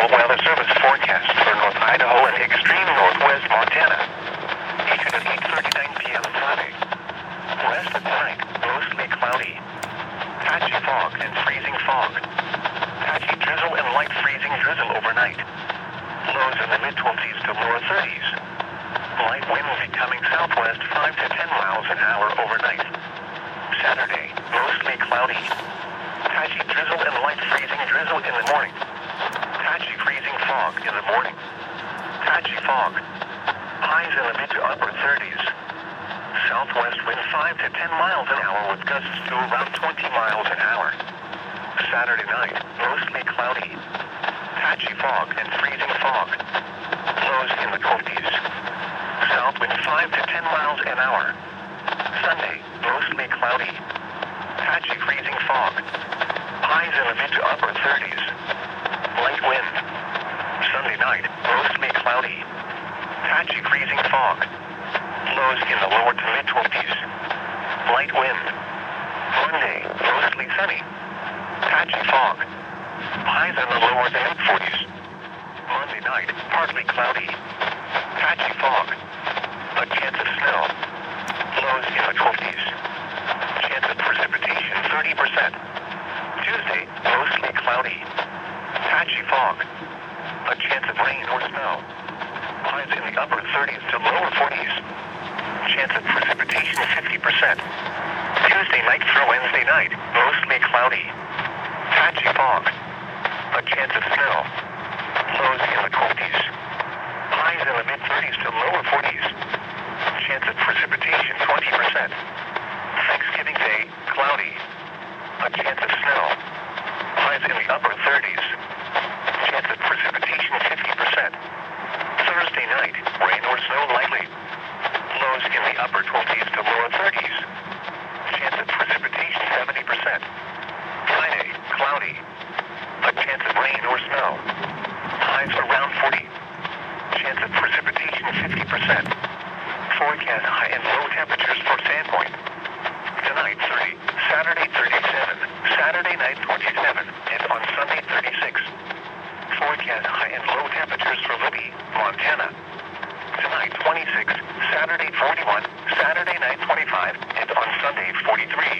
National Weather Service forecast for North Idaho and extreme northwest Montana. Issued at 8:39 p.m. Friday. Rest of the night, mostly cloudy. Patchy fog and freezing fog. Patchy drizzle and light freezing drizzle overnight. Lows in the mid-20s to lower 30s. Light wind becoming southwest 5 to 10 miles an hour overnight. Saturday, mostly cloudy. Patchy drizzle and light freezing drizzle in the morning. Patchy freezing fog in the morning. Patchy fog. Highs in the mid to upper 30s. Southwest wind 5 to 10 miles an hour with gusts to around 20 miles an hour. Saturday night, mostly cloudy. Patchy fog and freezing fog. Lows in the 20s. South wind 5 to 10 miles an hour. Sunday, mostly cloudy. Patchy freezing fog. Highs in the mid to upper 30s. Light wind. Sunday night, mostly cloudy. Patchy freezing fog. Lows in the lower to mid 20s. Light wind. Monday, mostly sunny. Patchy fog. Highs in the lower to mid 40s. Monday night, partly cloudy. Patchy fog. A chance of snow. Lows in the 20s. Chance of precipitation 30%. Tuesday, mostly cloudy. Patchy fog. A chance of rain or snow. Highs in the upper 30s to lower 40s. Chance of precipitation 50%. Tuesday night through Wednesday night, mostly cloudy. Patchy fog. A chance of snow. Lows in the 20s. Highs in the mid-30s to lower 40s. Chance of precipitation 20%. Thanksgiving Day, cloudy. A chance of snow. Highs in the upper 30s. Chance of precipitation 50%. Thursday night, rain or snow lightly. Lows in the upper 20s to lower 30s. Chance of precipitation 70%. Friday, cloudy. A chance of rain or snow. Highs around 40. Chance of precipitation 50%. Forecast high and low temperatures for Sandpoint. Tonight 30, Saturday 37, Saturday night 27, and on Sunday 36. Forecast high and low temperatures for Libby, Montana. Tonight 26, Saturday 41, Saturday night 25, and on Sunday 43.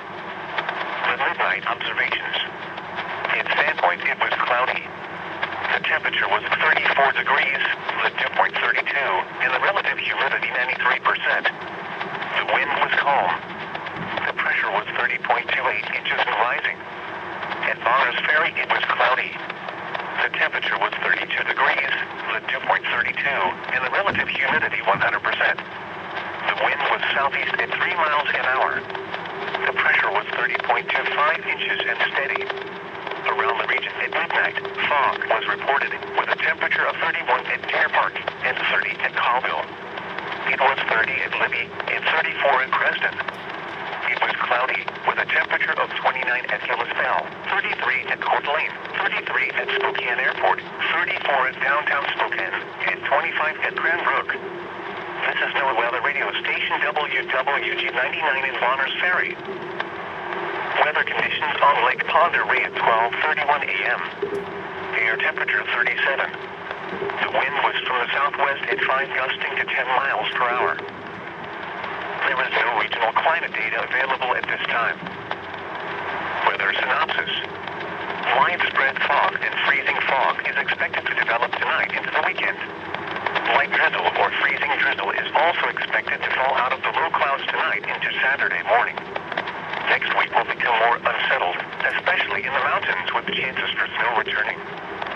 The midnight observations. In Sandpoint it was cloudy. The temperature was 34 degrees, the dew point 32, and the relative humidity 93%. The wind was calm. The pressure was 30.28 inches and rising. At Bonners Ferry it was cloudy. The temperature was 32 degrees, the dew point 32, and the relative humidity 100%. The wind was southeast at 3 miles an hour. The pressure was 30.25 inches and steady. Around the region at midnight, fog was reported with a temperature of 31 at Deer Park and 30 at Colville. It was 30 at Libby and 34 at Creston. It was cloudy with a temperature of 29 at Kalispell, 33 at Coeur d'Alene, 33 at Spokane Airport, 34 at downtown Spokane, and 25 at Cranbrook. This is NOAA Weather Radio Station WWG 99 in Bonners Ferry. Weather conditions on Lake Pend Oreille at 12:31 a.m. Air temperature 37. The wind was from the southwest at 5 gusting to 10 miles per hour. There is no regional climate data available at this time. Weather synopsis. Widespread fog and freezing fog is expected to develop tonight into the weekend. Light drizzle or freezing drizzle is also expected to fall out of the low clouds tonight into Saturday morning. Next week will become more unsettled, especially in the mountains with chances for snow returning.